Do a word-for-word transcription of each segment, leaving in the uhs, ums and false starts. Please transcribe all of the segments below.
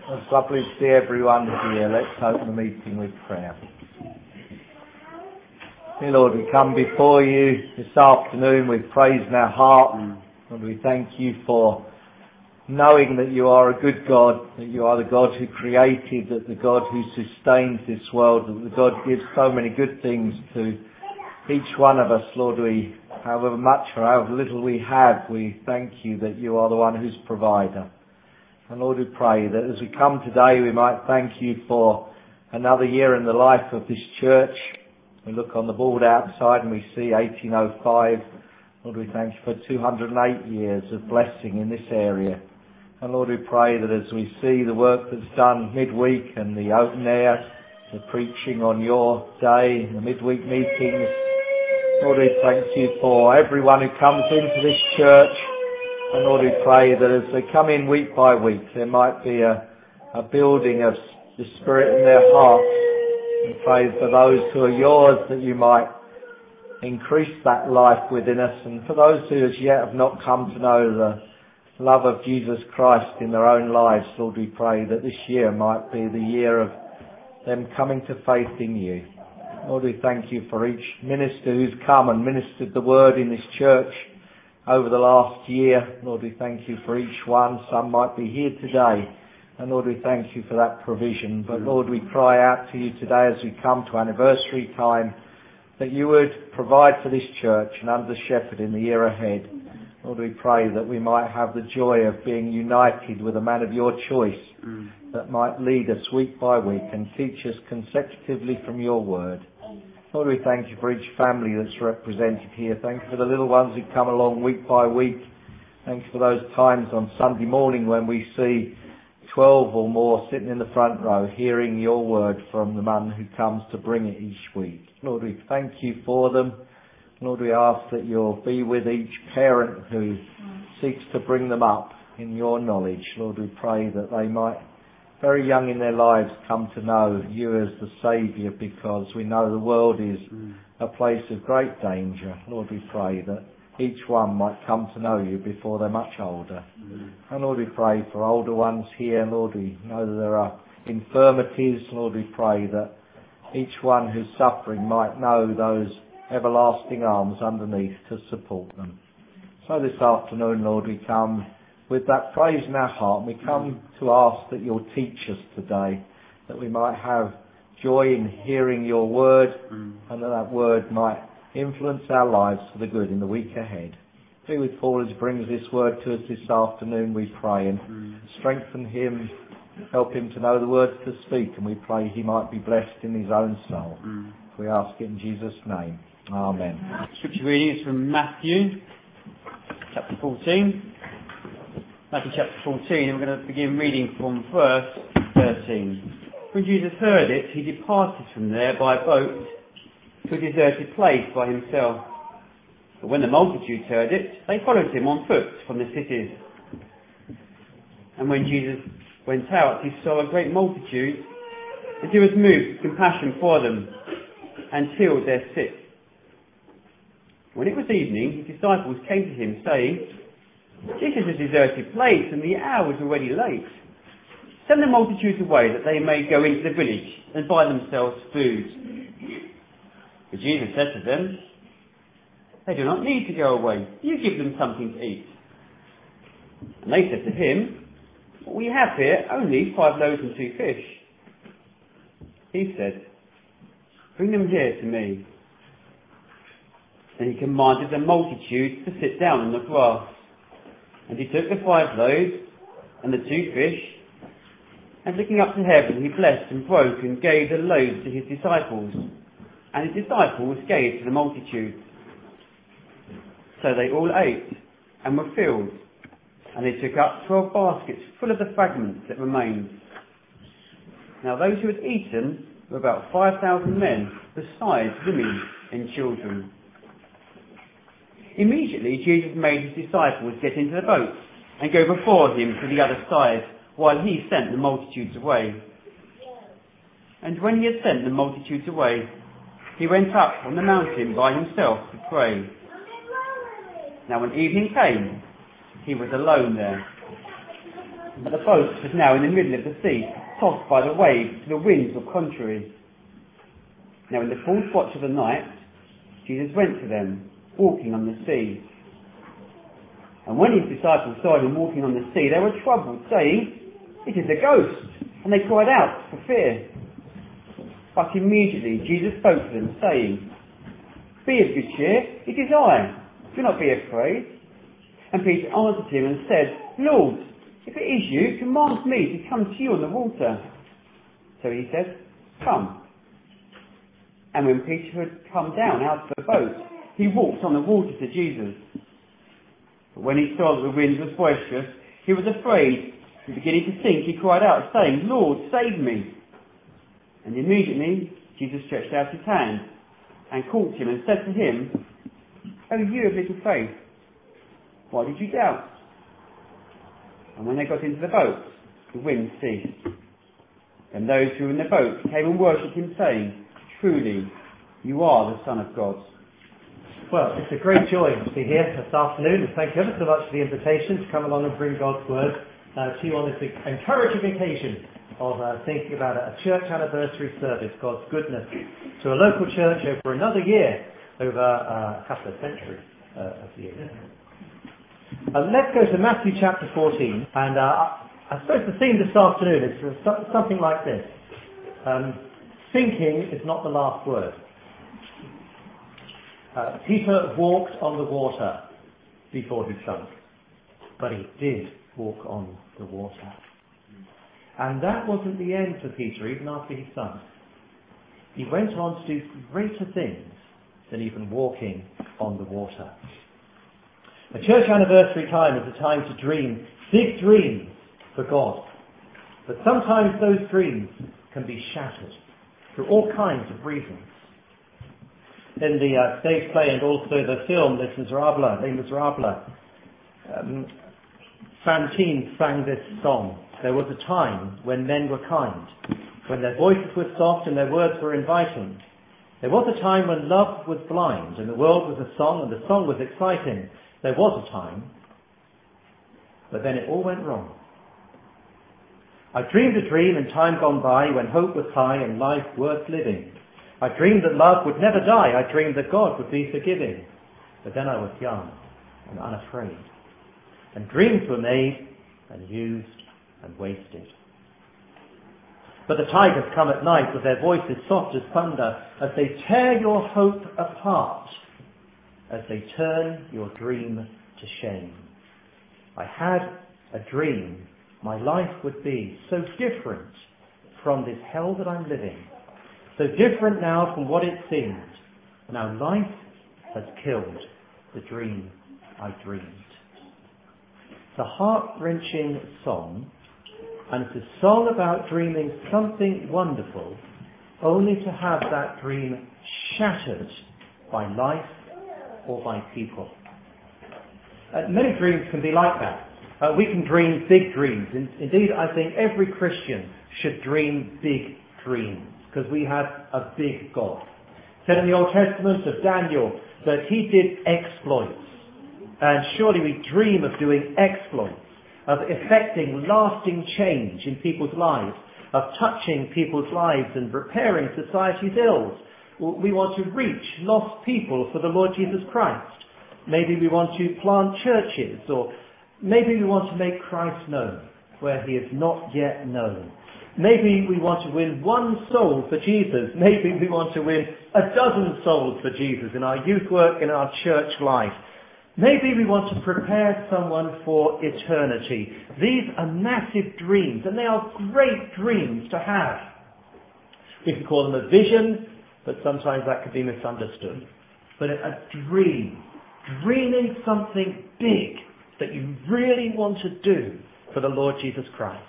It's lovely to see everyone here. Let's open the meeting with prayer. Dear Lord, we come before you this afternoon with praise in our heart. Lord, we thank you for knowing that you are a good God, that you are the God who created, that the God who sustains this world, that the God who gives so many good things to each one of us. Lord, we, however much or however little we have, we thank you that you are the one who's provider. And Lord, we pray that as we come today, we might thank you for another year in the life of this church. We look on the board outside and we see eighteen oh five. Lord, we thank you for two hundred eight years of blessing in this area. And Lord, we pray that as we see the work that's done midweek and the open air, the preaching on your day, the midweek meetings, Lord, we thank you for everyone who comes into this church. And Lord, we pray that as they come in week by week, there might be a, a building of the Spirit in their hearts. We pray for those who are yours that you might increase that life within us. And for those who as yet have not come to know the love of Jesus Christ in their own lives, Lord, we pray that this year might be the year of them coming to faith in you. Lord, we thank you for each minister who's come and ministered the word in this church over the last year. Lord, we thank you for each one. Some might be here today. And Lord, we thank you for that provision. But Lord, we cry out to you today as we come to anniversary time that you would provide for this church and under shepherd in the year ahead. Lord, we pray that we might have the joy of being united with a man of your choice mm. that might lead us week by week and teach us consecutively from your word. Lord, we thank you for each family that's represented here. Thank you for the little ones who come along week by week. Thank you for those times on Sunday morning when we see twelve or more sitting in the front row hearing your word from the man who comes to bring it each week. Lord, we thank you for them. Lord, we ask that you'll be with each parent who seeks to bring them up in your knowledge. Lord, we pray that they might, very young in their lives, come to know you as the Saviour, because we know the world is mm. a place of great danger. Lord, we pray that each one might come to know you before they're much older. Mm. And Lord, we pray for older ones here. Lord, we know that there are infirmities. Lord, we pray that each one who's suffering might know those everlasting arms underneath to support them. So this afternoon, Lord, we come with that praise in our heart. We come to ask that you'll teach us today, that we might have joy in hearing your word, mm. and that that word might influence our lives for the good in the week ahead. Be with Paul as he brings this word to us this afternoon, we pray, and mm. strengthen him, help him to know the words to speak, and we pray he might be blessed in his own soul. Mm. We ask it in Jesus' name. Amen. Scripture reading is from Matthew chapter fourteen. Matthew chapter fourteen, and we're going to begin reading from verse thirteen. When Jesus heard it, he departed from there by boat to a deserted place by himself. But when the multitudes heard it, they followed him on foot from the cities. And when Jesus went out, he saw a great multitude, and he was moved with compassion for them, and healed their sick. When it was evening, his disciples came to him, saying, "This is a deserted place, and the hour is already late. Send the multitudes away, that they may go into the village and buy themselves food." But Jesus said to them, "They do not need to go away. You give them something to eat." And they said to him, "We have here only five loaves and two fish." He said, "Bring them here to me." Then he commanded the multitude to sit down on the grass. And he took the five loaves and the two fish, and looking up to heaven, he blessed and broke and gave the loaves to his disciples, and his disciples gave to the multitude. So they all ate and were filled, and they took up twelve baskets full of the fragments that remained. Now those who had eaten were about five thousand men, besides women and children. Immediately Jesus made his disciples get into the boat and go before him to the other side, while he sent the multitudes away. And when he had sent the multitudes away, he went up on the mountain by himself to pray. Now when evening came, he was alone there. But the boat was now in the middle of the sea, tossed by the waves, for the winds were contrary. Now in the fourth watch of the night, Jesus went to them, walking on the sea. And when his disciples saw him walking on the sea, they were troubled, saying, "It is a ghost!" And they cried out for fear. But immediately Jesus spoke to them, saying, "Be of good cheer, it is I. Do not be afraid." And Peter answered him and said, "Lord, if it is you, command me to come to you on the water." So he said, "Come." And when Peter had come down out of the boat, he walked on the water to Jesus. But when he saw that the wind was boisterous, he was afraid, and beginning to sink, he cried out, saying, "Lord, save me." And immediately Jesus stretched out his hand and caught him and said to him, "O you of little faith, why did you doubt?" And when they got into the boat, the wind ceased. And those who were in the boat came and worshipped him, saying, "Truly, you are the Son of God." Well, it's a great joy to be here this afternoon, and thank you ever so much for the invitation to come along and bring God's Word uh, to you on this encouraging occasion of uh, thinking about a church anniversary service, God's goodness to a local church over another year, over uh, a couple of centuries uh, of years. Uh, let's go to Matthew chapter fourteen, and uh, I suppose the theme this afternoon is something like this. Um, Thinking is not the last word. Uh, Peter walked on the water before he sunk, but he did walk on the water. And that wasn't the end for Peter, even after he sunk. He went on to do greater things than even walking on the water. A church anniversary time is a time to dream big dreams for God. But sometimes those dreams can be shattered for all kinds of reasons. In the uh, stage play and also the film Les Miserables, Les Miserables, um, Fantine sang this song. There was a time when men were kind, when their voices were soft and their words were inviting. There was a time when love was blind and the world was a song and the song was exciting. There was a time, but then it all went wrong. I dreamed a dream in time gone by when hope was high and life worth living. I dreamed that love would never die. I dreamed that God would be forgiving. But then I was young and unafraid. And dreams were made and used and wasted. But the tigers come at night with their voices soft as thunder as they tear your hope apart, as they turn your dream to shame. I had a dream my life would be so different from this hell that I'm living, so different now from what it seemed. Now life has killed the dream I dreamed. It's a heart-wrenching song, and it's a song about dreaming something wonderful, only to have that dream shattered by life or by people. Uh, many dreams can be like that. Uh, we can dream big dreams. In, indeed, I think every Christian should dream big dreams, because we have a big God. It said in the Old Testament of Daniel that he did exploits. And surely we dream of doing exploits, of effecting lasting change in people's lives, of touching people's lives and repairing society's ills. We want to reach lost people for the Lord Jesus Christ. Maybe we want to plant churches, or maybe we want to make Christ known where he is not yet known. Maybe we want to win one soul for Jesus. Maybe we want to win a dozen souls for Jesus in our youth work, in our church life. Maybe we want to prepare someone for eternity. These are massive dreams, and they are great dreams to have. We can call them a vision, but sometimes that could be misunderstood. But a dream, dreaming something big that you really want to do for the Lord Jesus Christ.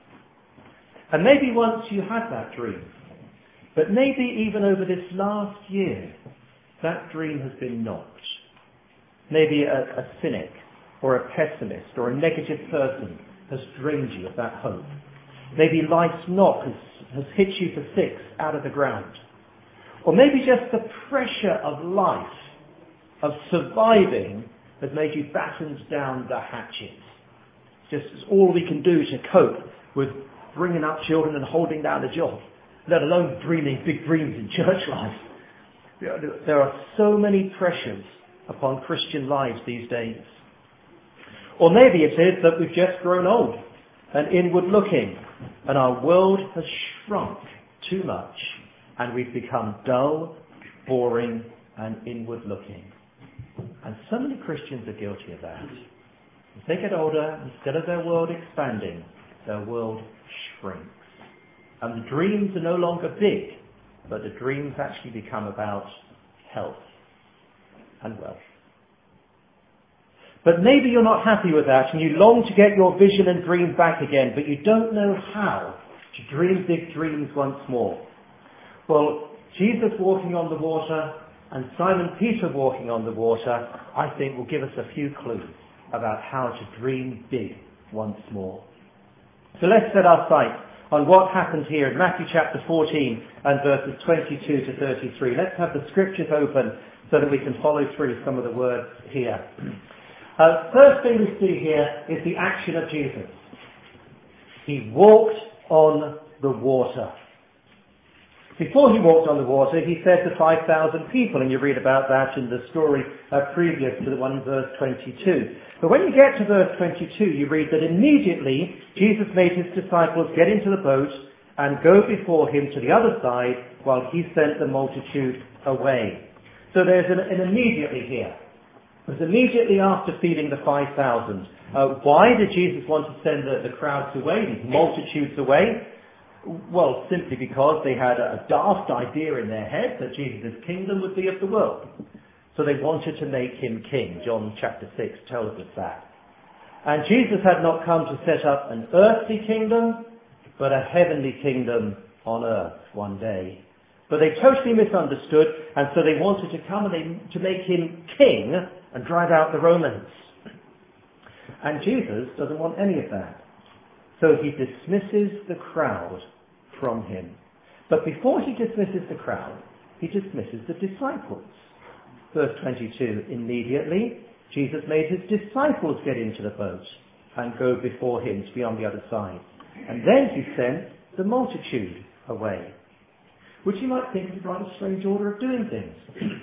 And maybe once you had that dream, but maybe even over this last year, that dream has been knocked. Maybe a, a cynic or a pessimist or a negative person has drained you of that hope. Maybe life's knock has, has hit you for six out of the ground. Or maybe just the pressure of life, of surviving, has made you battened down the hatches. just all we can do to cope with bringing up children and holding down a job, let alone dreaming big dreams in church life. There are so many pressures upon Christian lives these days. Or maybe it is that we've just grown old and inward looking, and our world has shrunk too much, and we've become dull, boring, and inward looking. And so many Christians are guilty of that. As they get older, instead of their world expanding, their world shrinks. And the dreams are no longer big, but the dreams actually become about health and wealth. But maybe you're not happy with that, and you long to get your vision and dream back again, but you don't know how to dream big dreams once more. Well, Jesus walking on the water and Simon Peter walking on the water, I think will give us a few clues about how to dream big once more. So let's set our sights on what happened here in Matthew chapter fourteen and verses twenty-two to thirty-three. Let's have the scriptures open so that we can follow through some of the words here. Uh, first thing we see here is the action of Jesus. He walked on the water. Before he walked on the water, he fed the five thousand people, and you read about that in the story uh, previous to the one in verse twenty-two. But when you get to verse twenty-two, you read that immediately Jesus made his disciples get into the boat and go before him to the other side while he sent the multitude away. So there's an, an immediately here. It was immediately after feeding the five thousand. Uh, why did Jesus want to send the, the crowds away, these multitudes away? Well, simply because they had a daft idea in their head that Jesus' kingdom would be of the world. So they wanted to make him king. John chapter six tells us that. And Jesus had not come to set up an earthly kingdom, but a heavenly kingdom on earth one day. But they totally misunderstood, and so they wanted to come and they, to make him king and drive out the Romans. And Jesus doesn't want any of that. So he dismisses the crowd from him. But before he dismisses the crowd, he dismisses the disciples. Verse twenty-two, immediately Jesus made his disciples get into the boat and go before him to be on the other side. And then he sent the multitude away. Which you might think is a rather strange order of doing things.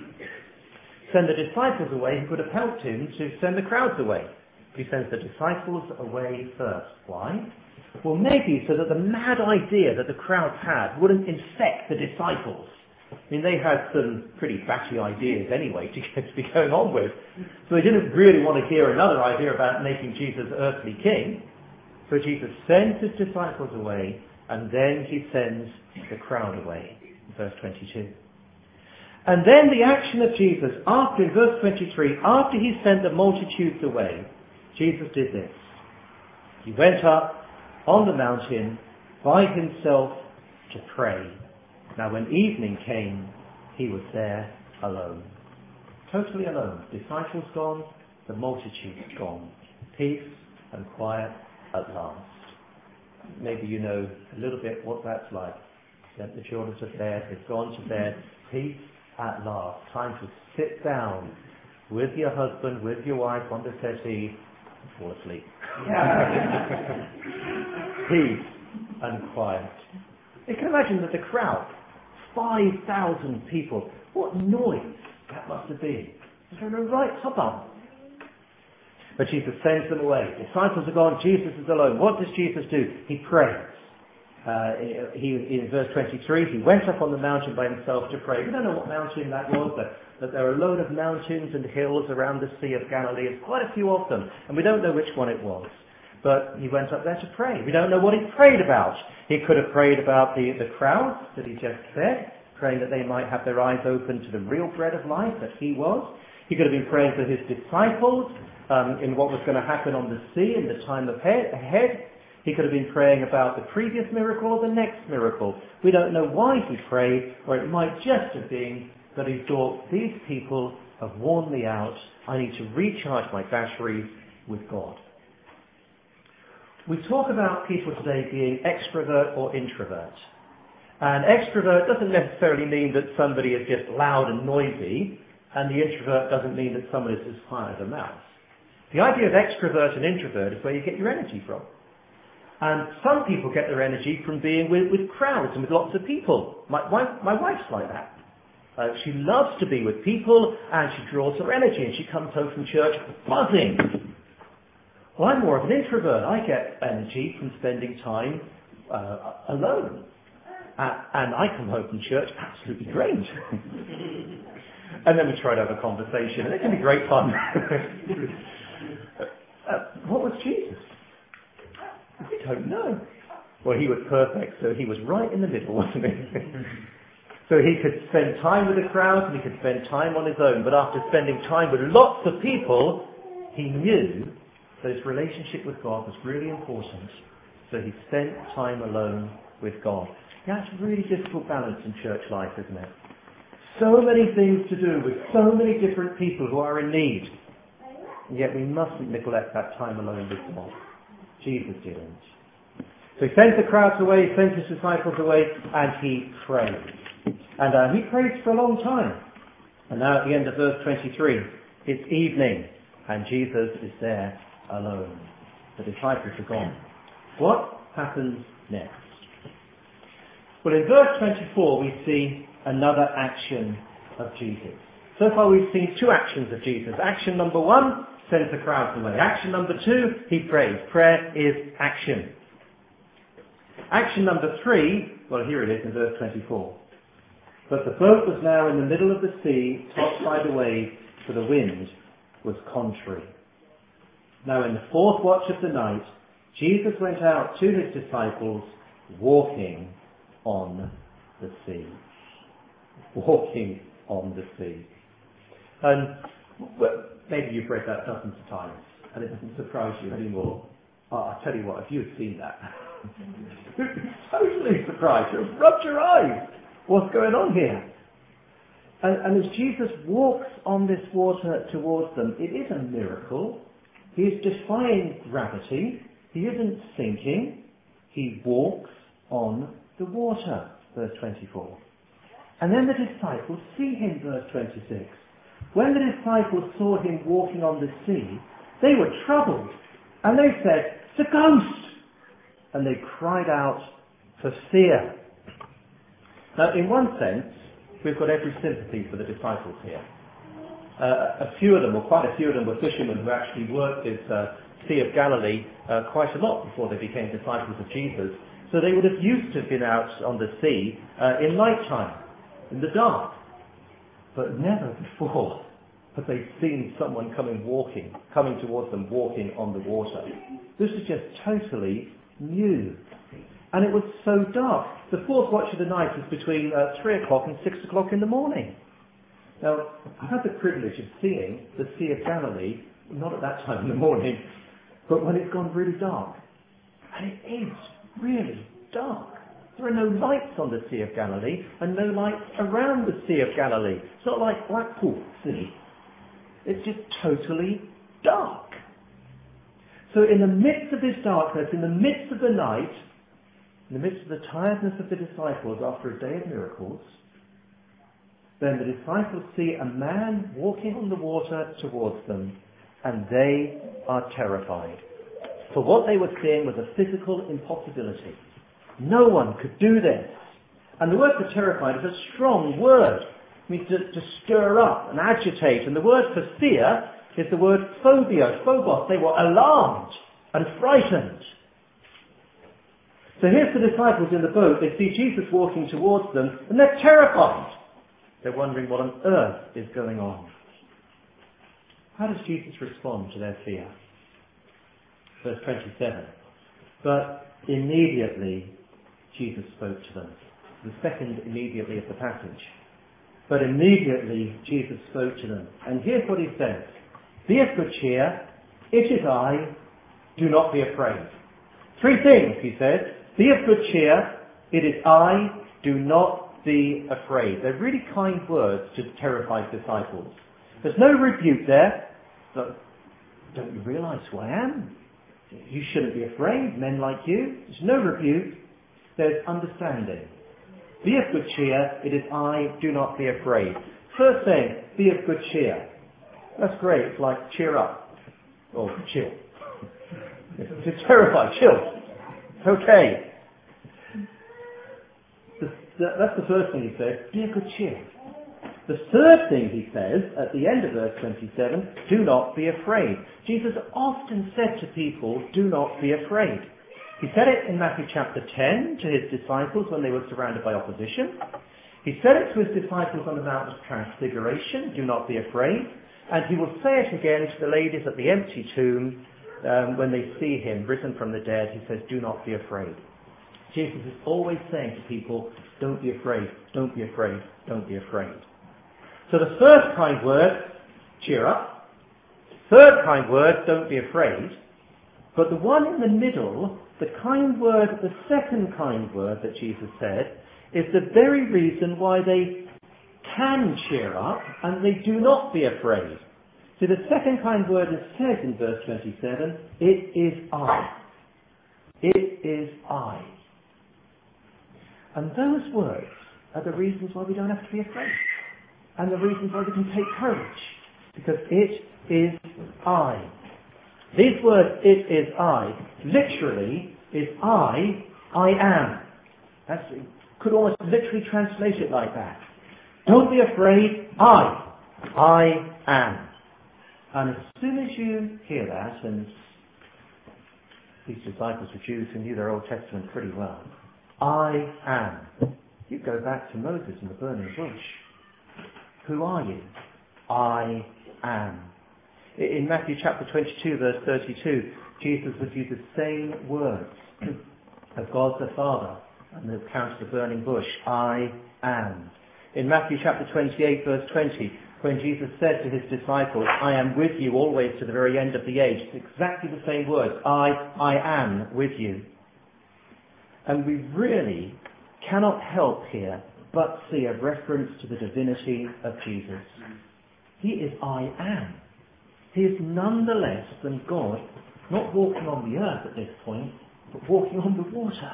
Send the disciples away, he could have helped him to send the crowds away. He sends the disciples away first. Why? Well, maybe so that the mad idea that the crowds had wouldn't infect the disciples. I mean, they had some pretty batty ideas anyway to, get, to be going on with. So they didn't really want to hear another idea about making Jesus earthly king. So Jesus sends his disciples away, and then he sends the crowd away. Verse twenty-two. And then the action of Jesus, after, in verse twenty-three, after he sent the multitudes away, Jesus did this. He went up on the mountain by himself to pray. Now when evening came, he was there alone. Totally alone. Disciples gone, the multitude gone. Peace and quiet at last. Maybe you know a little bit what that's like. Sent the children to bed, they've gone to bed. Peace at last. Time to sit down with your husband, with your wife on the settee, fall asleep. Peace and quiet. You can imagine that the crowd, five thousand people, what noise that must have been. They're in a right hubbub. But Jesus sends them away. Disciples are gone, Jesus is alone. What does Jesus do? He prays. Uh, he, in verse twenty-three, he went up on the mountain by himself to pray. We don't know what mountain that was, but, but there are a load of mountains and hills around the Sea of Galilee. There's quite a few of them, and we don't know which one it was. But he went up there to pray. We don't know what he prayed about. He could have prayed about the, the crowds that he just fed, praying that they might have their eyes open to the real bread of life that he was. He could have been praying for his disciples um, in what was going to happen on the sea in the time ahead. He could have been praying about the previous miracle or the next miracle. We don't know why he prayed, or it might just have been that he thought, these people have worn me out. I need to recharge my batteries with God. We talk about people today being extrovert or introvert. And extrovert doesn't necessarily mean that somebody is just loud and noisy, and the introvert doesn't mean that someone is as quiet as a mouse. The idea of extrovert and introvert is where you get your energy from. And some people get their energy from being with, with crowds and with lots of people. My, my, my wife's like that. Uh, she loves to be with people and she draws her energy and she comes home from church buzzing. Well, I'm more of an introvert. I get energy from spending time uh, alone. Uh, and I come home from church absolutely drained. And then we try to have a conversation and it can be great fun. uh, what was Jesus? We don't know. Well, he was perfect, so he was right in the middle, wasn't he? So he could spend time with the crowd and he could spend time on his own. But after spending time with lots of people, he knew that his relationship with God was really important. So he spent time alone with God. That's a really difficult balance in church life, isn't it? So many things to do with so many different people who are in need. And yet we mustn't neglect that time alone with God. Jesus didn't. So he sent the crowds away, he sent his disciples away, and he prayed. And uh, he prayed for a long time. And now at the end of verse twenty-three, it's evening, and Jesus is there alone. The disciples are gone. What happens next? Well, in verse twenty-four, we see another action of Jesus. So far we've seen two actions of Jesus. Action number one, sends the crowds away. Action number two, he prays. Prayer is action. Action number three, well, here it is in verse twenty-four. But the boat was now in the middle of the sea, tossed by the waves, for the wind was contrary. Now in the fourth watch of the night, Jesus went out to his disciples, walking on the sea. Walking on the sea. And well, maybe you've read that dozens of times, and it doesn't surprise you anymore. Oh, I'll tell you what, if you had seen that, you'd be totally surprised. You'd have rubbed your eyes. What's going on here? And, and as Jesus walks on this water towards them, it is a miracle. He is defying gravity. He isn't sinking. He walks on the water, verse twenty-four. And then the disciples see him, verse twenty-six. When the disciples saw him walking on the sea, they were troubled, and they said, "It's a ghost!" And they cried out for fear. Now, in one sense, we've got every sympathy for the disciples here. Uh, a few of them, or quite a few of them, were fishermen who actually worked this uh, Sea of Galilee uh, quite a lot before they became disciples of Jesus. So they would have used to have been out on the sea uh, in night time, in the dark. But never before have they seen someone coming walking, coming towards them, walking on the water. This is just totally new. And it was so dark. The fourth watch of the night was between uh, three o'clock and six o'clock in the morning. Now, I've had the privilege of seeing the Sea of Galilee, not at that time in the morning, but when it's gone really dark. And it is really dark. There are no lights on the Sea of Galilee and no lights around the Sea of Galilee. It's not like Blackpool Sea. It's just totally dark. So in the midst of this darkness, in the midst of the night, in the midst of the tiredness of the disciples after a day of miracles, then the disciples see a man walking on the water towards them, and they are terrified. For what they were seeing was a physical impossibility. No one could do this. And the word for terrified is a strong word. It means to, to stir up and agitate. And the word for fear is the word phobia, phobos. They were alarmed and frightened. So here's the disciples in the boat. They see Jesus walking towards them, and they're terrified. They're wondering what on earth is going on. How does Jesus respond to their fear? Verse twenty-seven. But immediately Jesus spoke to them. The second immediately of the passage. But immediately Jesus spoke to them. And here's what he says. Be of good cheer. It is I. Do not be afraid. Three things, he says. Be of good cheer. It is I. Do not be afraid. They're really kind words to terrified disciples. There's no rebuke there. But don't you realise who I am? You shouldn't be afraid, men like you. There's no rebuke. There's understanding. Be of good cheer. It is I. Do not be afraid. First thing, be of good cheer. That's great. It's like cheer up. Or chill. If you're terrified, chill. It's okay. The, the, that's the first thing he says, be of good cheer. The third thing he says, at the end of verse twenty-seven, do not be afraid. Jesus often said to people, do not be afraid. He said it in Matthew chapter ten to his disciples when they were surrounded by opposition. He said it to his disciples on the Mount of Transfiguration, do not be afraid. And he will say it again to the ladies at the empty tomb um, when they see him risen from the dead. He says, do not be afraid. Jesus is always saying to people, don't be afraid, don't be afraid, don't be afraid. So the first kind word, cheer up. Third kind word, don't be afraid. But the one in the middle, the kind word, the second kind word that Jesus said, is the very reason why they can cheer up and they do not be afraid. So the second kind word is said in verse twenty-seven, it is I. It is I. And those words are the reasons why we don't have to be afraid. And the reasons why we can take courage. Because it is I. These words, it is I, literally is I, I am. That's, you could almost literally translate it like that. Don't be afraid, I, I am. And as soon as you hear that, and these disciples were Jews who knew their Old Testament pretty well, I am. You go back to Moses in the burning bush. Who are you? I am. In Matthew chapter twenty-two, verse thirty-two, Jesus would use the same words of God the Father and the account of the burning bush. I am. In Matthew chapter twenty-eight, verse twenty, when Jesus said to his disciples, I am with you always to the very end of the age, it's exactly the same words. I, I am with you. And we really cannot help here but see a reference to the divinity of Jesus. He is I am. He is none the less than God, not walking on the earth at this point, but walking on the water.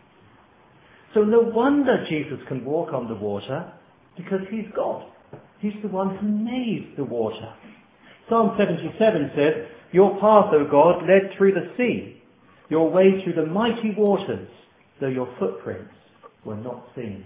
So no wonder Jesus can walk on the water, because he's God. He's the one who made the water. Psalm seventy-seven says, your path, O God, led through the sea, your way through the mighty waters, though your footprints were not seen.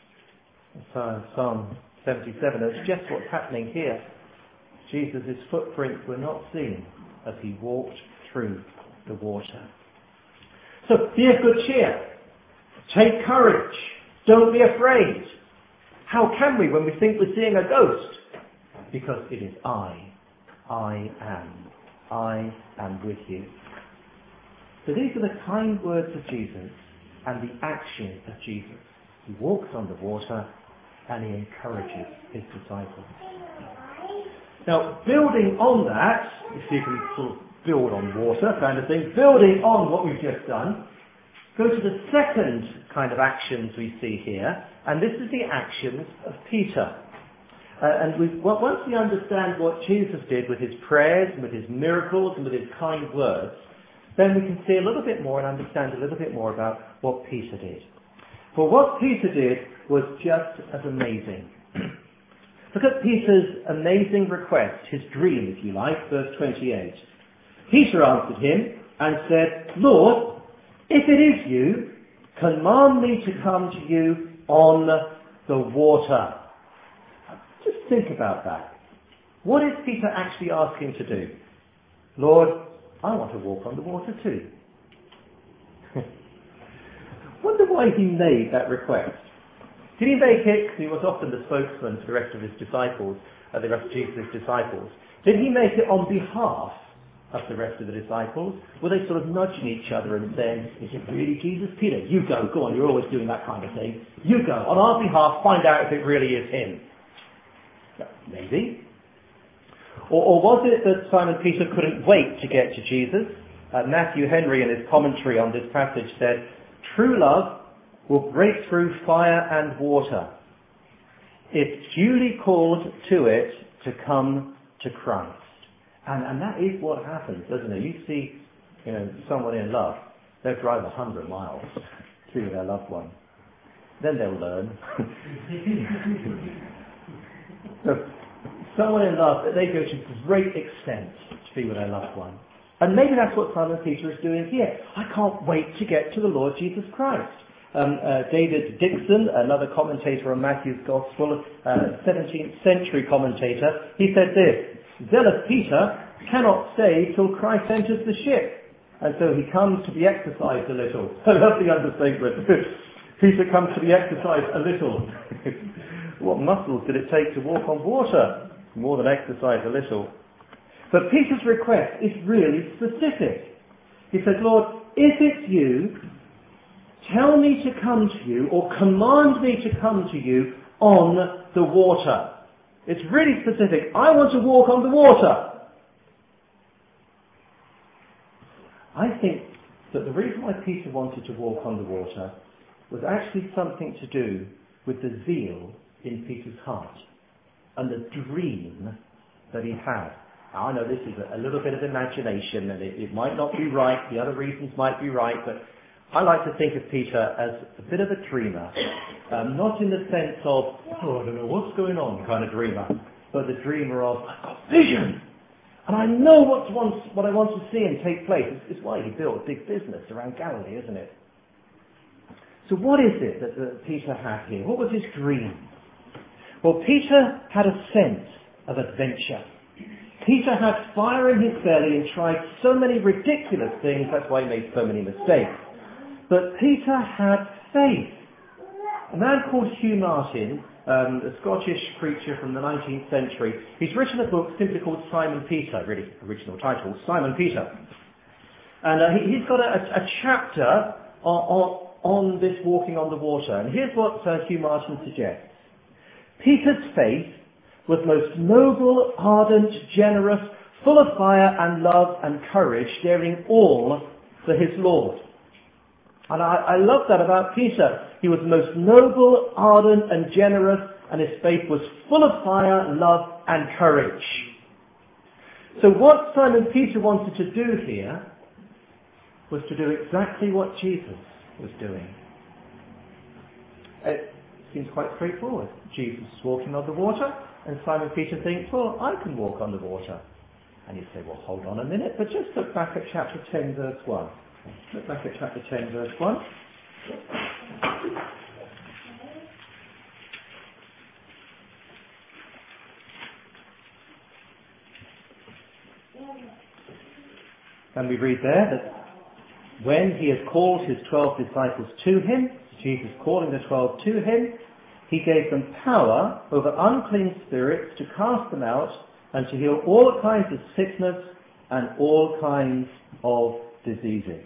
So Psalm seventy-seven, that's just what's happening here. Jesus' footprints were not seen as he walked through the water. So be of good cheer. Take courage. Don't be afraid. How can we when we think we're seeing a ghost? Because it is I. I am. I am with you. So these are the kind words of Jesus and the action of Jesus. He walks on the water and he encourages his disciples. Now, building on that, if you can sort of build on water kind of thing, building on what we've just done, go to the second kind of actions we see here, and this is the actions of Peter. Uh, and we, well, once we understand what Jesus did with his prayers and with his miracles and with his kind words, then we can see a little bit more and understand a little bit more about what Peter did. For what Peter did was just as amazing. Look at Peter's amazing request, his dream, if you like, verse twenty-eight. Peter answered him and said, Lord, if it is you, command me to come to you on the water. Just think about that. What is Peter actually asking to do? Lord, I want to walk on the water too. Wonder why he made that request. Did he make it, because he was often the spokesman for the rest of his disciples, uh, the rest of Jesus' disciples. Did he make it on behalf of the rest of the disciples? Were they sort of nudging each other and saying, is it really Jesus? Peter, you go, go on, you're always doing that kind of thing. You go, on our behalf, find out if it really is him. Maybe. Or, or was it that Simon Peter couldn't wait to get to Jesus? Uh, Matthew Henry, in his commentary on this passage, said, true love will break through fire and water if duly called to it to come to Christ. And, and that is what happens, doesn't it? You see, you know, someone in love, they'll drive a hundred miles to their loved one. Then they'll learn. So, someone in love, they go to great extent to be with our loved one. And maybe that's what Simon Peter is doing here. I can't wait to get to the Lord Jesus Christ. Um, uh, David Dixon, another commentator on Matthew's Gospel, uh, seventeenth century commentator, he said this: zealous Peter cannot stay till Christ enters the ship, and so he comes to be exercised a little. I love the understatement. Peter comes to be exercised a little. What muscles did it take to walk on water? More than exercise a little. But Peter's request is really specific. He says, Lord, if it's you, tell me to come to you, or command me to come to you on the water. It's really specific. I want to walk on the water. I think that the reason why Peter wanted to walk on the water was actually something to do with the zeal in Peter's heart and the dream that he had. Now, I know this is a, a little bit of imagination, and it, it might not be right, the other reasons might be right, but I like to think of Peter as a bit of a dreamer, um, not in the sense of, oh, I don't know what's going on kind of dreamer, but the dreamer of, I've got vision, and I know what, wants, what I want to see and take place. It's, it's why he built a big business around Galilee, isn't it? So what is it that, that Peter had here? What was his dream? Well, Peter had a sense of adventure. Peter had fire in his belly and tried so many ridiculous things, that's why he made so many mistakes. But Peter had faith. A man called Hugh Martin, um, a Scottish preacher from the nineteenth century, he's written a book simply called Simon Peter, really original title, Simon Peter. And uh, he, he's got a, a chapter on, on, on this walking on the water. And here's what uh, Hugh Martin suggests. Peter's faith was most noble, ardent, generous, full of fire and love and courage, daring all for his Lord. And I, I love that about Peter. He was most noble, ardent and generous, and his faith was full of fire, love and courage. So what Simon Peter wanted to do here was to do exactly what Jesus was doing. It seems quite straightforward. Jesus is walking on the water, and Simon Peter thinks, well, I can walk on the water. And you say, well, hold on a minute, but just look back at chapter ten, verse one. Look back at chapter ten, verse one. And we read there that when he had called his twelve disciples to him, Jesus calling the twelve to him, he gave them power over unclean spirits to cast them out and to heal all kinds of sickness and all kinds of diseases.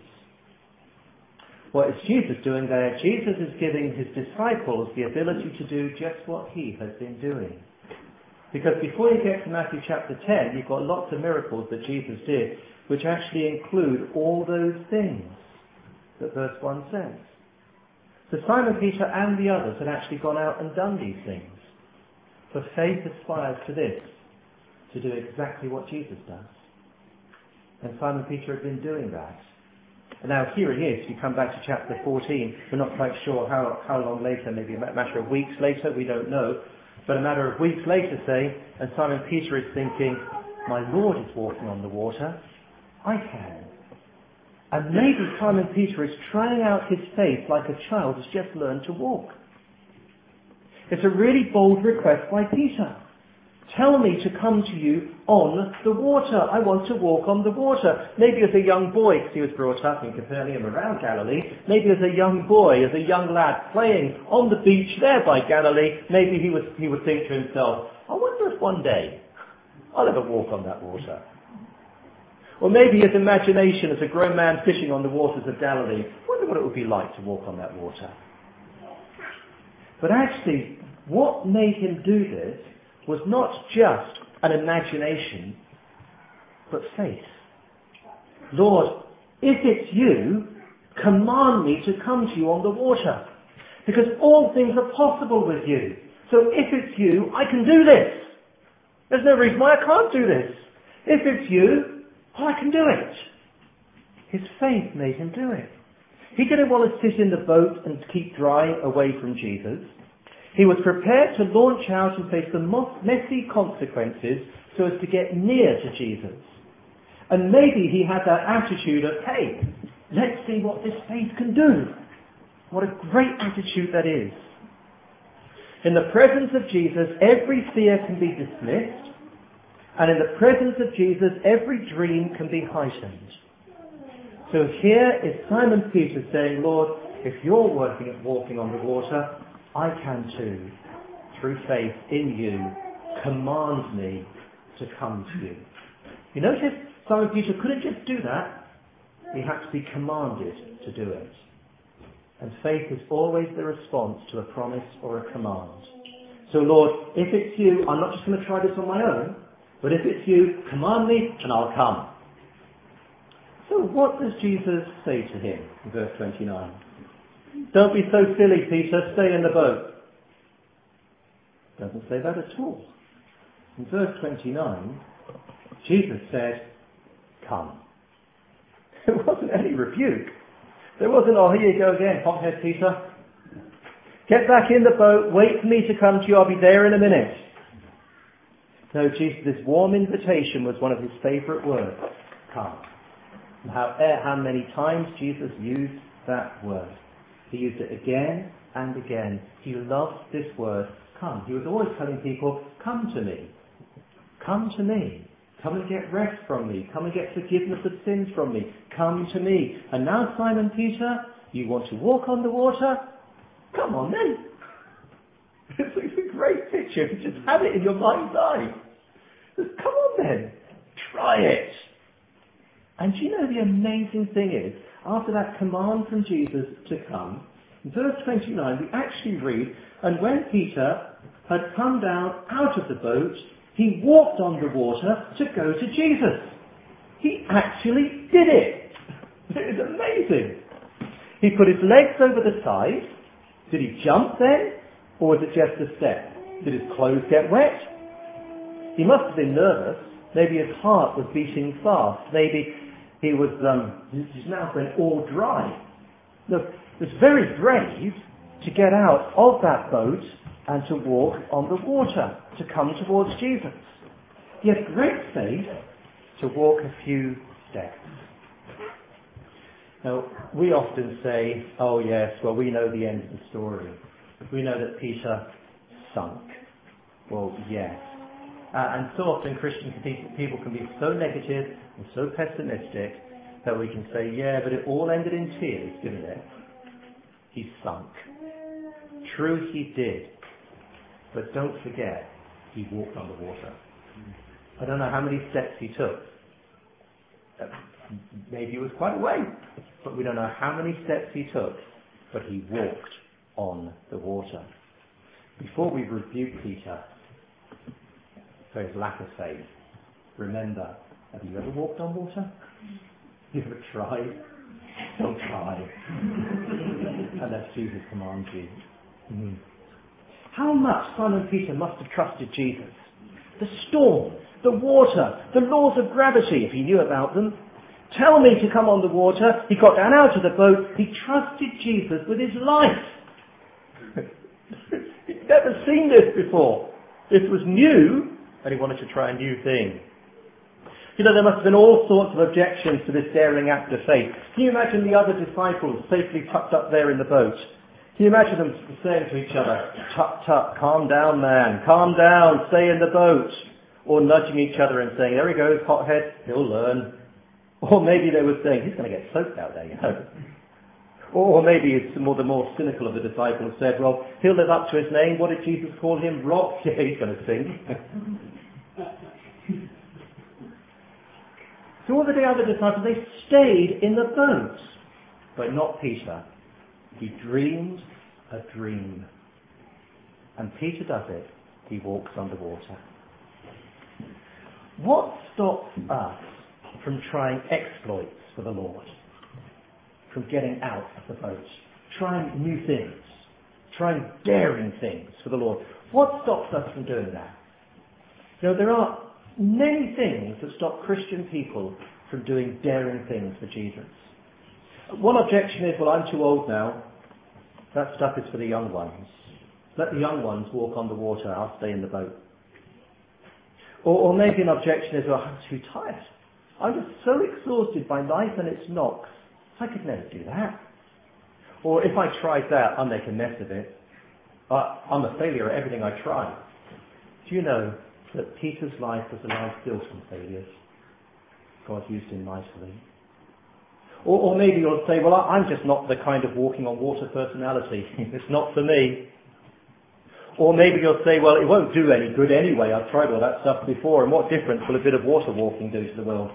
What is Jesus doing there? Jesus is giving his disciples the ability to do just what he has been doing. Because before you get to Matthew chapter ten, you've got lots of miracles that Jesus did, which actually include all those things that verse one says. So Simon Peter and the others had actually gone out and done these things. For faith aspires to this, to do exactly what Jesus does. And Simon Peter had been doing that. And now here it is, you come back to chapter fourteen, we're not quite sure how, how long later, maybe a matter of weeks later, we don't know, but a matter of weeks later, say, and Simon Peter is thinking, my Lord is walking on the water, I can. And maybe Simon Peter is trying out his faith like a child has just learned to walk. It's a really bold request by Peter. Tell me to come to you on the water. I want to walk on the water. Maybe as a young boy, because he was brought up in Capernaum around Galilee, maybe as a young boy, as a young lad playing on the beach there by Galilee, maybe he, was, he would think to himself, I wonder if one day I'll ever walk on that water. Or maybe his imagination as a grown man fishing on the waters of Galilee, I wonder what it would be like to walk on that water. But actually, what made him do this was not just an imagination, but faith. Lord, if it's you, command me to come to you on the water. Because all things are possible with you. So if it's you, I can do this. There's no reason why I can't do this. If it's you, oh, I can do it. His faith made him do it. He didn't want to sit in the boat and keep dry away from Jesus. He was prepared to launch out and face the messy consequences so as to get near to Jesus. And maybe he had that attitude of, hey, let's see what this faith can do. What a great attitude that is. In the presence of Jesus, every fear can be dismissed. And in the presence of Jesus, every dream can be heightened. So here is Simon Peter saying, Lord, if you're working at walking on the water, I can too. Through faith in you, command me to come to you. You notice Simon Peter couldn't just do that. He had to be commanded to do it. And faith is always the response to a promise or a command. So Lord, if it's you, I'm not just going to try this on my own, but if it's you, command me and I'll come. So what does Jesus say to him in verse twenty-nine? Don't be so silly, Peter, stay in the boat. Doesn't say that at all. In verse twenty-nine, Jesus said, come. There wasn't any rebuke. There wasn't, oh, here you go again, hothead Peter. Get back in the boat, wait for me to come to you, I'll be there in a minute. No, Jesus' warm invitation was one of his favourite words, come. And how, how many times Jesus used that word. He used it again and again. He loved this word, come. He was always telling people, come to me. Come to me. Come and get rest from me. Come and get forgiveness of sins from me. Come to me. And now, Simon Peter, you want to walk on the water? Come on then. It's a great picture. Just have it in your mind's eye. Just come on then. Try it. And do you know the amazing thing is, after that command from Jesus to come, in verse twenty-nine we actually read, and when Peter had come down out of the boat, he walked on the water to go to Jesus. He actually did it. It is amazing. He put his legs over the side. Did he jump then? Or was it just a step? Did his clothes get wet? He must have been nervous. Maybe his heart was beating fast. Maybe he was, um, his mouth went all dry. Look, it was very brave to get out of that boat and to walk on the water, to come towards Jesus. He had great faith to walk a few steps. Now, we often say, oh yes, well we know the end of the story. We know that Peter sunk. Well, yes. Uh, and so often Christian people can be so negative and so pessimistic that we can say, yeah, but it all ended in tears, didn't it? He sunk. True, he did. But don't forget, he walked on the water. I don't know how many steps he took. Uh, maybe it was quite a way, but we don't know how many steps he took, but he walked on the water. Before we rebuke Peter for his lack of faith, remember, have you ever walked on water? You ever tried? Don't try. Unless Jesus commands you. Mm. How much Simon Peter must have trusted Jesus. The storm, the water, the laws of gravity, if he knew about them. Tell me to come on the water. He got down out of the boat. He trusted Jesus with his life. He'd never seen this before. This was new, and he wanted to try a new thing. You know, there must have been all sorts of objections to this daring act of faith. Can you imagine the other disciples safely tucked up there in the boat? Can you imagine them saying to each other, tut, tut, calm down, man, calm down, stay in the boat. Or nudging each other and saying, there he goes, hothead, he'll learn. Or maybe they were saying, he's going to get soaked out there, you know. Or maybe it's more, the more cynical of the disciples said, well, he'll live up to his name. What did Jesus call him? Rock? Yeah, he's going to sink. So all the other disciples, they stayed in the boat. But not Peter. He dreamed a dream. And Peter does it. He walks on the water. What stops us from trying exploits for the Lord? From getting out of the boat? Trying new things? Trying daring things for the Lord? What stops us from doing that? You know, there are many things that stop Christian people from doing daring things for Jesus. One objection is, well, I'm too old now. That stuff is for the young ones. Let the young ones walk on the water. I'll stay in the boat. Or, or maybe an objection is, well, I'm too tired. I'm just so exhausted by life and its knocks. I could never do that. Or if I tried that, I'll make a mess of it. Uh, I'm a failure at everything I try. Do you know that Peter's life was a life built on failures? God used him mightily. Or, or maybe you'll say, well, I'm just not the kind of walking on water personality. It's not for me. Or maybe you'll say, well, it won't do any good anyway. I've tried all that stuff before, and what difference will a bit of water walking do to the world?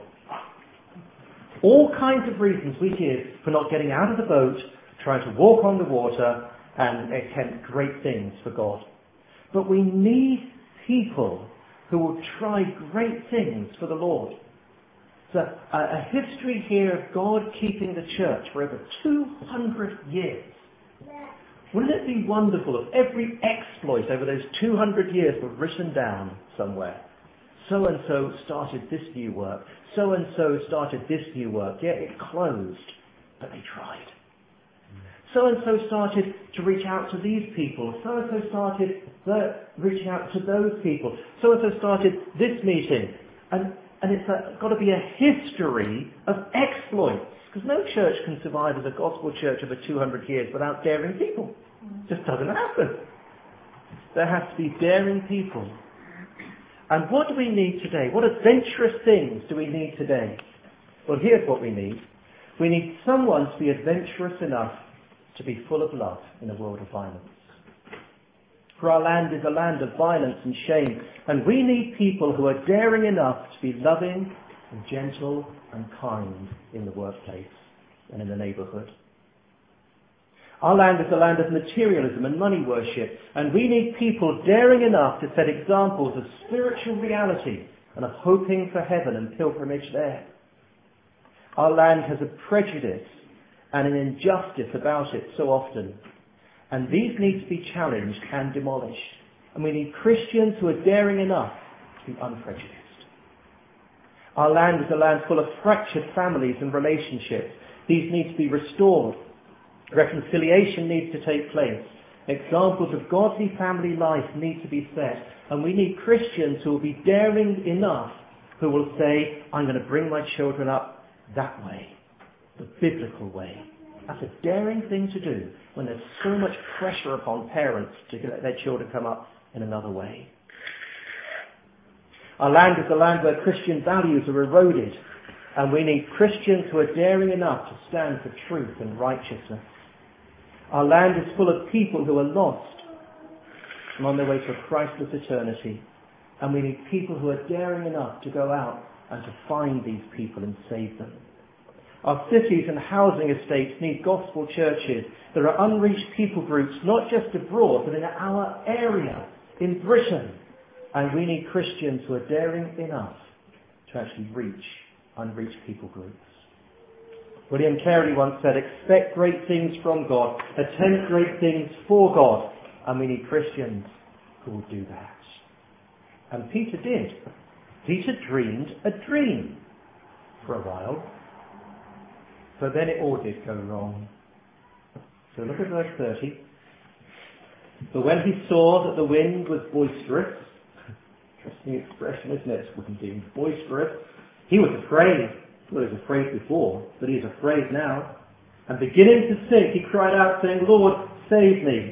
All kinds of reasons we give for not getting out of the boat, trying to walk on the water and attempt great things for God. But we need people who will try great things for the Lord. So a, a history here of God keeping the church for over two hundred years. Wouldn't it be wonderful if every exploit over those two hundred years were written down somewhere? So-and-so started this new work. So-and-so started this new work. Yeah, it closed, but they tried. So-and-so started to reach out to these people. So-and-so started the, reaching out to those people. So-and-so started this meeting. And, and it's a, got to be a history of exploits. Because no church can survive as a gospel church over two hundred years without daring people. It just doesn't happen. There has to be daring people. And what do we need today? What adventurous things do we need today? Well, here's what we need. We need someone to be adventurous enough to be full of love in a world of violence. For our land is a land of violence and shame, and we need people who are daring enough to be loving and gentle and kind in the workplace and in the neighbourhood. Our land is a land of materialism and money worship, and we need people daring enough to set examples of spiritual reality and of hoping for heaven and pilgrimage there. Our land has a prejudice and an injustice about it so often, and these need to be challenged and demolished. And we need Christians who are daring enough to be unprejudiced. Our land is a land full of fractured families and relationships. These need to be restored. Reconciliation needs to take place. Examples of godly family life need to be set. And we need Christians who will be daring enough, who will say, I'm going to bring my children up that way, the biblical way. That's a daring thing to do when there's so much pressure upon parents to let their children come up in another way. Our land is a land where Christian values are eroded, and we need Christians who are daring enough to stand for truth and righteousness. Our land is full of people who are lost and on their way to a Christless eternity, and we need people who are daring enough to go out and to find these people and save them. Our cities and housing estates need gospel churches. There are unreached people groups, not just abroad, but in our area, in Britain. And we need Christians who are daring enough to actually reach unreached people groups. William Carey once said, expect great things from God, attempt great things for God, and we need Christians who will do that. And Peter did. Peter dreamed a dream for a while, but then it all did go wrong. So look at verse thirty. But when he saw that the wind was boisterous, interesting expression, isn't it? Wind being boisterous, he was afraid. Well, he was afraid before, but he is afraid now. And beginning to sink, he cried out, saying, Lord, save me.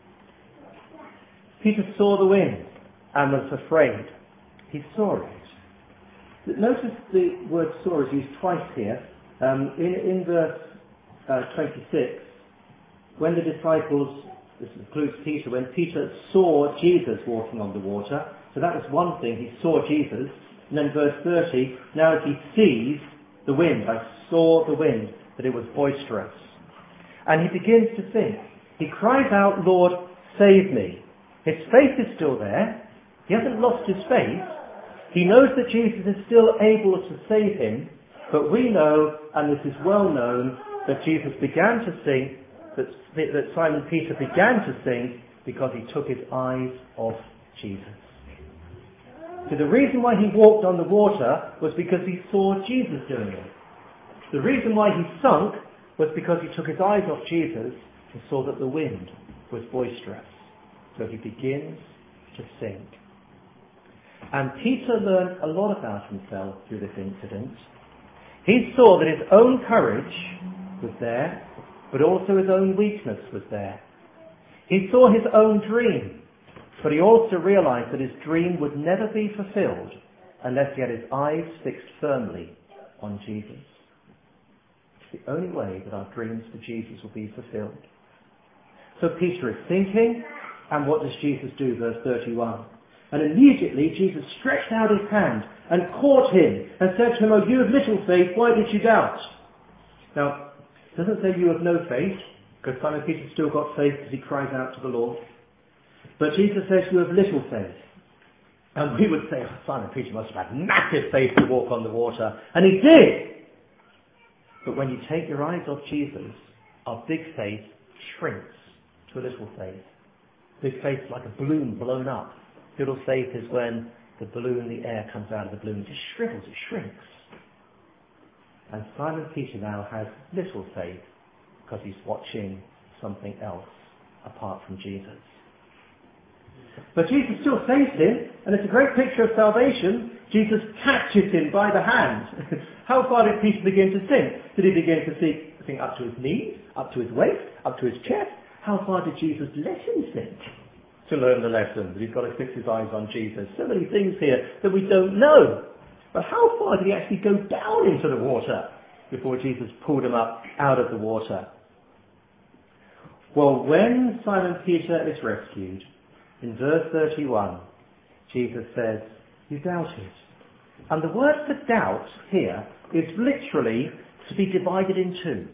Peter saw the wind and was afraid. He saw it. Notice the word saw is used twice here. Um, in, in verse uh, twenty-six, when the disciples, this includes Peter, when Peter saw Jesus walking on the water, so that was one thing, he saw Jesus. And then verse thirty, now as he sees the wind, I saw the wind, that it was boisterous. And he begins to sink. He cries out, Lord, save me. His faith is still there. He hasn't lost his faith. He knows that Jesus is still able to save him. But we know, and this is well known, that Jesus began to sink, that, that Simon Peter began to sink because he took his eyes off Jesus. So the reason why he walked on the water was because he saw Jesus doing it. The reason why he sunk was because he took his eyes off Jesus and saw that the wind was boisterous. So he begins to sink. And Peter learned a lot about himself through this incident. He saw that his own courage was there, but also his own weakness was there. He saw his own dream, but he also realized that his dream would never be fulfilled unless he had his eyes fixed firmly on Jesus. It's the only way that our dreams for Jesus will be fulfilled. So Peter is thinking, and what does Jesus do? Verse thirty-one. And immediately Jesus stretched out his hand and caught him and said to him, "O you of little faith, why did you doubt?" Now, it doesn't say you have no faith, because Simon Peter's still got faith because he cries out to the Lord. But Jesus says you have little faith. And we would say, oh, Simon Peter must have had massive faith to walk on the water. And he did! But when you take your eyes off Jesus, our big faith shrinks to a little faith. Big faith is like a balloon blown up. Little faith is when the balloon, the air comes out of the balloon. It just shrivels, it shrinks. And Simon Peter now has little faith because he's watching something else apart from Jesus. But Jesus still saves him, and it's a great picture of salvation. Jesus catches him by the hand. How far did Peter begin to sink? Did he begin to sink, sink up to his knees, up to his waist, up to his chest? How far did Jesus let him sink? To learn the lesson that he's got to fix his eyes on Jesus. So many things here that we don't know. But how far did he actually go down into the water before Jesus pulled him up out of the water? Well, when Simon Peter is rescued, in verse thirty-one, Jesus says, "You doubted." And the word for doubt here is literally to be divided in two.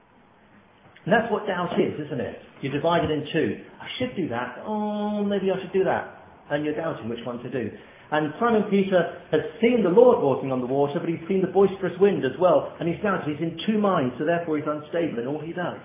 And that's what doubt is, isn't it? You're divided in two. I should do that. Oh, maybe I should do that. And you're doubting which one to do. And Simon Peter has seen the Lord walking on the water, but he's seen the boisterous wind as well. And he's doubted. He's in two minds, so therefore he's unstable in all he does.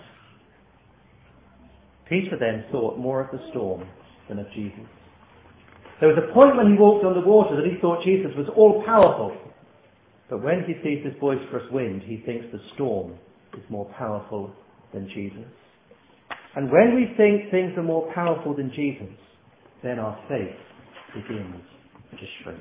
Peter then thought more of the storm than of Jesus. There was a point when he walked on the water that he thought Jesus was all-powerful. But when he sees this boisterous wind, he thinks the storm is more powerful than Jesus. And when we think things are more powerful than Jesus, then our faith begins to shrink.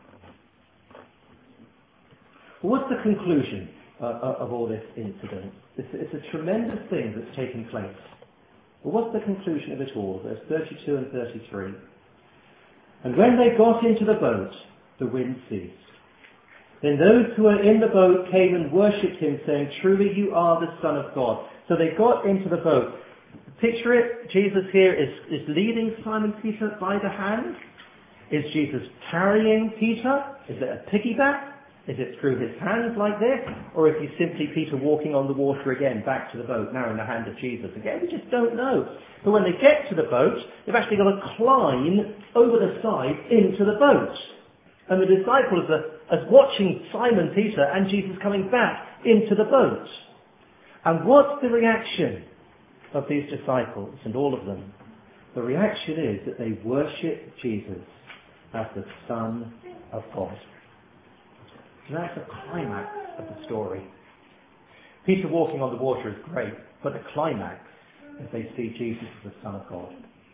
Well, what's the conclusion uh, of all this incident? It's, it's a tremendous thing that's taken place. Well, what's the conclusion of it all? Verse thirty-two and thirty-three. And when they got into the boat, the wind ceased. Then those who were in the boat came and worshipped him, saying, "Truly you are the Son of God." So they got into the boat. Picture it, Jesus here is, is leading Simon Peter by the hand. Is Jesus carrying Peter? Is it a piggyback? Is it through his hands like this? Or is he simply Peter walking on the water again, back to the boat, now in the hand of Jesus again? We just don't know. But when they get to the boat, they've actually got to climb over the side into the boat. And the disciples are, are watching Simon Peter and Jesus coming back into the boat. And what's the reaction of these disciples and all of them? The reaction is that they worship Jesus as the Son of God. So that's the climax of the story. Peter walking on the water is great, but the climax is they see Jesus as the Son of God.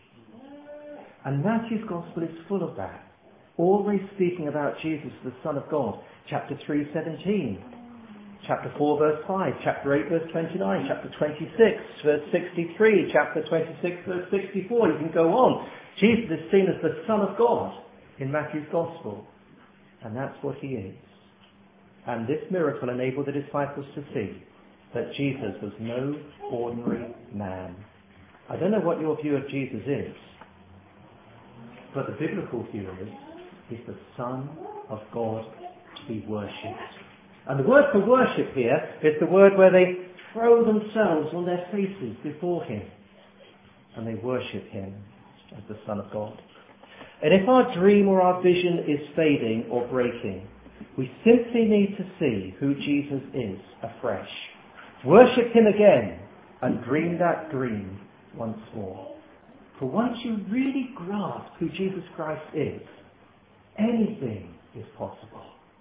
And Matthew's Gospel is full of that. Always speaking about Jesus as the Son of God. Chapter three, seventeen. Chapter four, verse five. Chapter eight, verse twenty-nine. Chapter twenty-six, verse sixty-three. Chapter twenty-six, verse sixty-four. You can go on. Jesus is seen as the Son of God in Matthew's Gospel. And that's what he is. And this miracle enabled the disciples to see that Jesus was no ordinary man. I don't know what your view of Jesus is, but the biblical view is he's the Son of God to be worshipped. And the word for worship here is the word where they throw themselves on their faces before him and they worship him as the Son of God. And if our dream or our vision is fading or breaking, we simply need to see who Jesus is afresh. Worship him again and dream that dream once more. For once you really grasp who Jesus Christ is, anything is possible.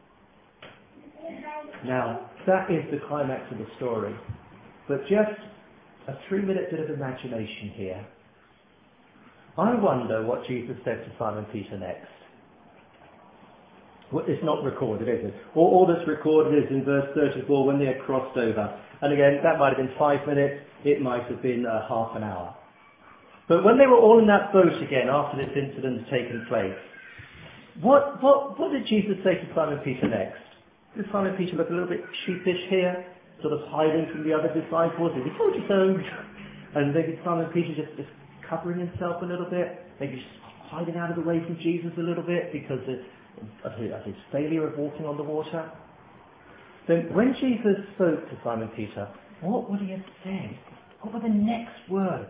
Now, that is the climax of the story. But just a three-minute bit of imagination here. I wonder what Jesus said to Simon Peter next. Well, it's not recorded, is it? All, all that's recorded is in verse thirty-four when they had crossed over. And again, that might have been five minutes, it might have been uh, half an hour. But when they were all in that boat again after this incident had taken place, what, what, what did Jesus say to Simon Peter next? Did Simon Peter look a little bit sheepish here, sort of hiding from the other disciples? Did he told you so? And maybe Simon Peter just, just covering himself a little bit, maybe just hiding out of the way from Jesus a little bit because of, of, his, of his failure of walking on the water? Then when Jesus spoke to Simon Peter, what would he have said? What were the next words?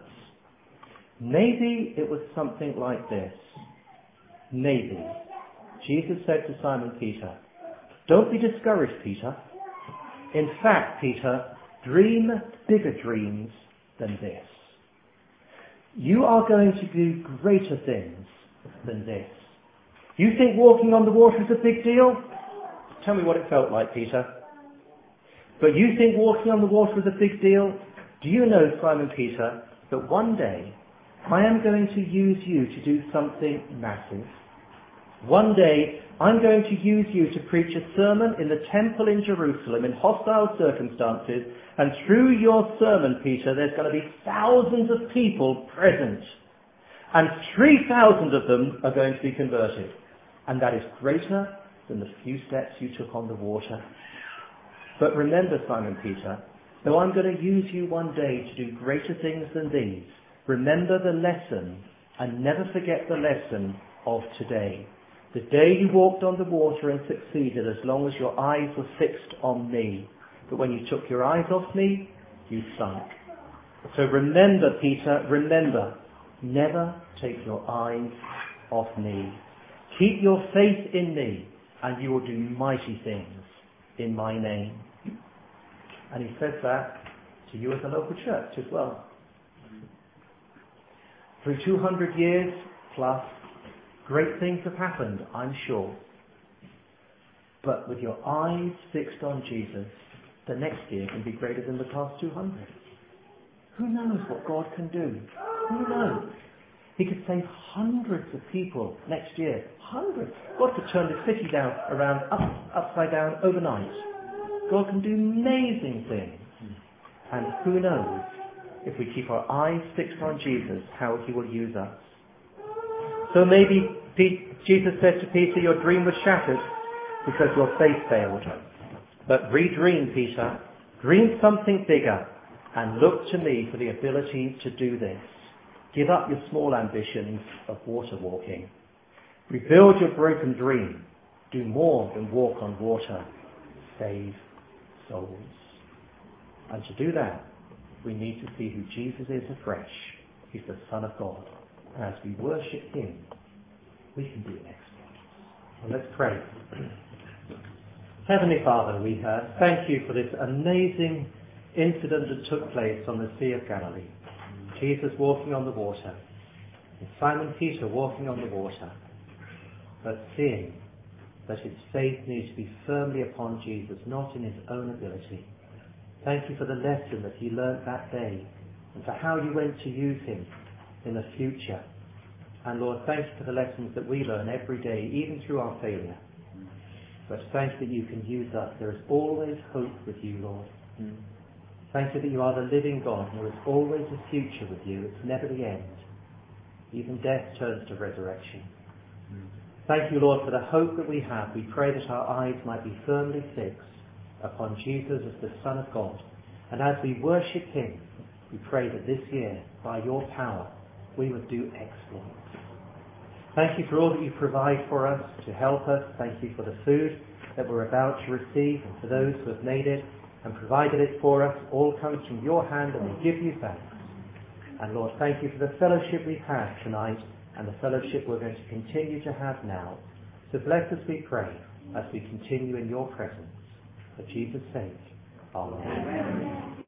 Maybe it was something like this. Maybe Jesus said to Simon Peter, don't be discouraged, Peter. In fact, Peter, dream bigger dreams than this. You are going to do greater things than this. You think walking on the water is a big deal? Tell me what it felt like, Peter. But you think walking on the water is a big deal? Do you know, Simon Peter, that one day I am going to use you to do something massive? One day I'm going to use you to preach a sermon in the temple in Jerusalem in hostile circumstances, and through your sermon, Peter, there's going to be thousands of people present, and three thousand of them are going to be converted. And that is greater than the few steps you took on the water. But remember, Simon Peter, though I'm going to use you one day to do greater things than these, remember the lesson and never forget the lesson of today. The day you walked on the water and succeeded as long as your eyes were fixed on me. But when you took your eyes off me, you sunk. So remember, Peter, remember, never take your eyes off me. Keep your faith in me, and you will do mighty things in my name. And he says that to you as a local church as well. Through two hundred years plus, great things have happened, I'm sure. But with your eyes fixed on Jesus, the next year can be greater than the past two hundred. Who knows what God can do? Who knows? He could save hundreds of people next year. Hundreds. God could turn the city down around, up, upside down overnight. God can do amazing things. And who knows, if we keep our eyes fixed on Jesus, how he will use us. So maybe Pete, Jesus said to Peter, your dream was shattered because your faith failed. But redream, Peter. Dream something bigger and look to me for the ability to do this. Give up your small ambitions of water walking. Rebuild your broken dream. Do more than walk on water. Save souls. And to do that, we need to see who Jesus is afresh. He's the Son of God. And as we worship him, we can do exploits. Well, let's pray. Heavenly Father, we uh, thank you for this amazing incident that took place on the Sea of Galilee. Jesus walking on the water, and Simon Peter walking on the water, but seeing that his faith needs to be firmly upon Jesus, not in his own ability. Thank you for the lesson that he learnt that day, and for how you went to use him in the future. And Lord, thank you for the lessons that we learn every day, even through our failure. But thank you that you can use us. There is always hope with you, Lord. Mm. Thank you that you are the living God, and there is always a future with you. It's never the end. Even death turns to resurrection. Mm. Thank you, Lord, for the hope that we have. We pray that our eyes might be firmly fixed upon Jesus as the Son of God. And as we worship him, we pray that this year, by your power, we would do exploits. Thank you for all that you provide for us to help us. Thank you for the food that we're about to receive, and for those who have made it and provided it for us. All comes from your hand, and we give you thanks. And Lord, thank you for the fellowship we've had tonight and the fellowship we're going to continue to have now. So bless us, we pray, as we continue in your presence. For Jesus' sake. Amen. Amen.